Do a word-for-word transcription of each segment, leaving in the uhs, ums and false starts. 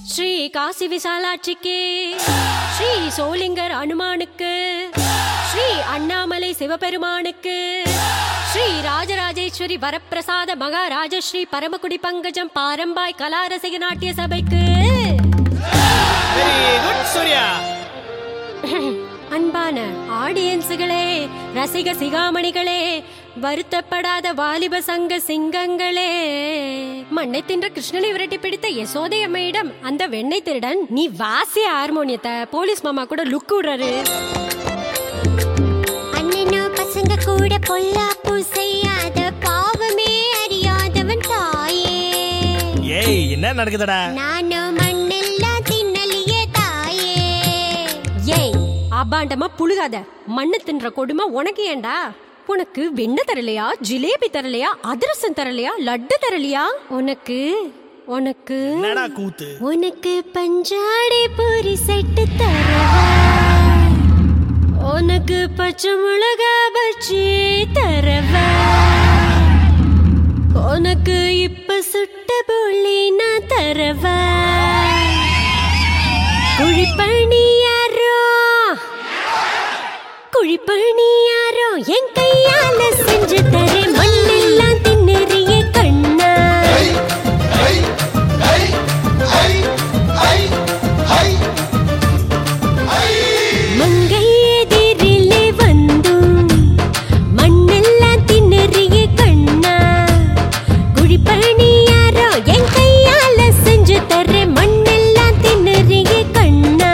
ஸ்ரீ காசி விசாலாட்சிக்கு, ஸ்ரீ சோளிங்கர் அனுமானுக்கு, ஸ்ரீ அண்ணாமலை சிவபெருமானுக்கு, ஸ்ரீ ராஜராஜேஸ்வரி வரப்பிரசாத மகாராஜஸ்ரீ பரமக்குடி பங்கஜம் பாரம்பாய் கலாரசிக நாட்டிய சபைக்கு. அன்பான ஆடியன்ஸுகளே, ரசிக சிகாமணிகளே, வருத்தப்படாத வாலிப சங்க சிங்கங்களே, மண்ணை தின்ற கிருஷ்ணனை விரட்டி பிடித்த யசோதை அம்மையிடம் அந்த வெண்ணெய் திருடன் நீ வாசிய ஹார்மோனியத்தை போலீஸ் மாமா கூட லுக் விடுறாரு. அண்ணனோ பசங்க கூட பொல்லாப்பு செய்யாத பாவமே அறியாதவன் தாயே. ஏய் என்ன நடக்குதுடா? நானோ மண்ணெல்லாம் தின்னலியே தாயே. ஏய் அபாண்டமா புழுகாத, மண்ணு தின்ற கொடுமை உனக்கு ஏண்டா? உனக்கு வெண்ணெய் தரலையா, ஜிலேபி தரலையா, அதிரசம் தரலையா, லட்டு தரலையா? உனக்கு உனக்கு என்னடா கூத்து? உனக்கு பஞ்சாடை பூரி செட்டு தரவா, உனக்கு பச்சை மிளகா பச்சி தரவா, உனக்கு இப்ப சுட்ட போலி நான் தரவா. குழிப்பணியாரோ குழிப்பணியாரோ என் கையால செஞ்சு தரே, மண்ணெல்லாம் தின்னறிய கண்ணா. மங்கை எதிரிலே வந்தும் மண்ணெல்லாம் தின்னறிய கண்ணா. குழிப்பணியாரோ என் கையால செஞ்சு தரே, மண்ணெல்லாம் தின்னறிய கண்ணா.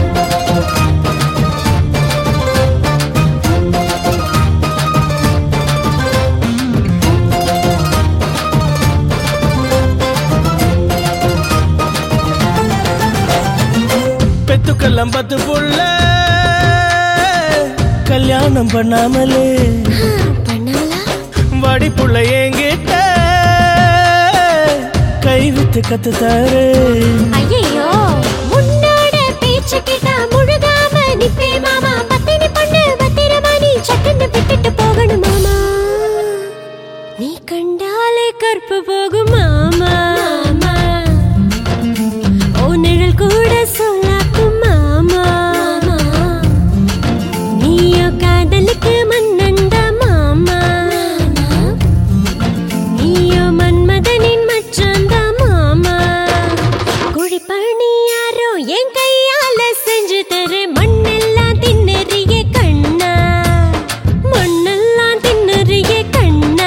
பெத்துக்கெல்லாம் பத்து புள்ள கல்யாணம் பண்ணாமலே வாடி புள்ள என்கிட்ட கை வித்து கத்து தாரு. ஐயோ உன்னோட பேச்சு கேட்டா முழுகாம நிப்பே மாமா. பத்தினி பண்ணு பத்திரமா நீ சட்டுன்னு விட்டுட்டு போகணும் மாமா. நீ கண்டாலே கற்பு போகும் மாமா. ஓ நிழல் கூட சொல்லாக்கும் மாமா. நீயோ காதலுக்கு மன்னண்டா மாமா. நீயோ மன்மதனின் மச்சந்தா மாமா. குழிப்பணியாரோ என் கையால செஞ்சு தர, மண்ணெல்லாம் தின்னறிய கண்ணா. மண்ணெல்லாம் தின்னறிய கண்ணா.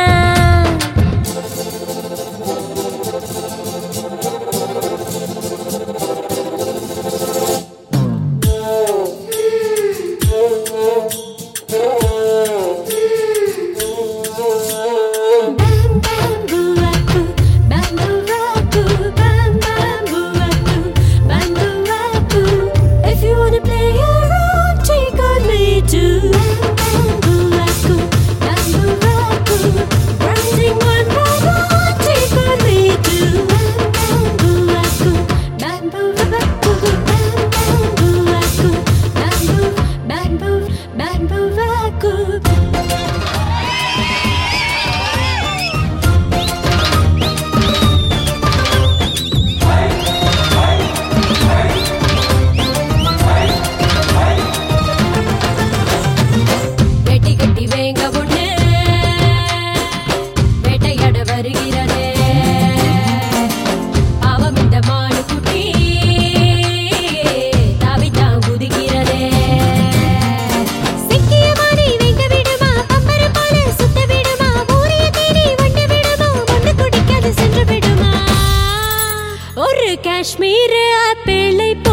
காஷ்மீர் ஆப்பிளை